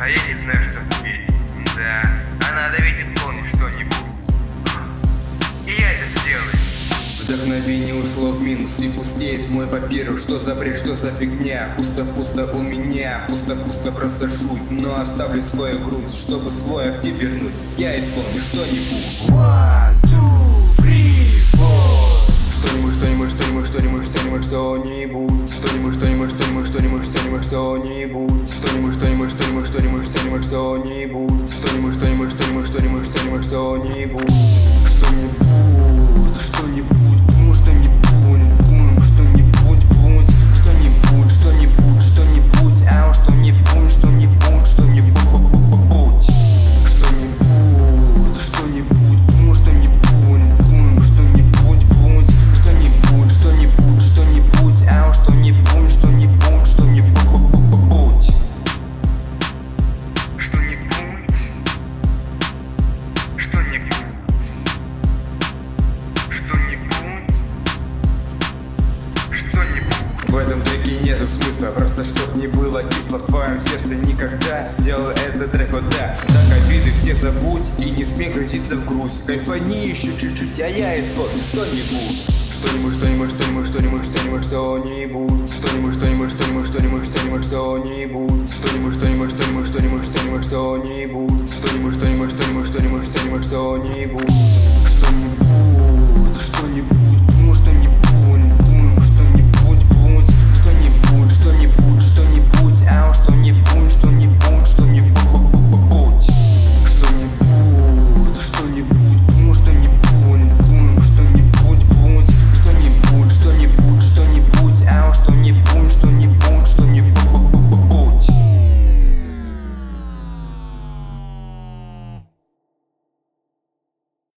а я не знаю, что теперь. Да, а надо ведь исполнить что-нибудь. И я это сделаю. Вдохновение ушло в минус и пустеет мой папирус. Что за бред, что за фигня? Пусто-пусто у меня, пусто-пусто просто жуть. Но оставлю свою грудь, чтобы свой актив вернуть. Я исполню что-нибудь. One, two, three, four. Что-нибудь, что-нибудь, что-нибудь, что-нибудь, что-нибудь, что-нибудь. Что-нибудь, что-нибудь, что-нибудь, что-нибудь, что-нибудь, что-нибудь. Что-нибудь, что-нибудь, что-нибудь, что-нибудь, что-нибудь, что-нибудь. Что-нибудь, что-нибудь, что-нибудь, что-нибудь, что-нибудь, что-нибудь. Что-нибудь, что-нибудь. В этом треке нету смысла, просто чтоб не было кисло в твоем сердце никогда. Сделал этот трек, вот да. Так обиды все забудь и не смей грозиться в грусть. Кайфани еще чуть-чуть, а я исполню что-нибудь. Что-нибудь, что-нибудь, что-нибудь, что-нибудь, что-нибудь, что-нибудь. Что-нибудь, что-нибудь, что-нибудь, что-нибудь, что-нибудь, что-нибудь. Что-нибудь, что-нибудь, что-нибудь, что-нибудь, что-нибудь, что-нибудь. Что-нибудь, что-нибудь, что-нибудь, что-нибудь, что-нибудь, что-нибудь. Что-нибудь, что-нибудь.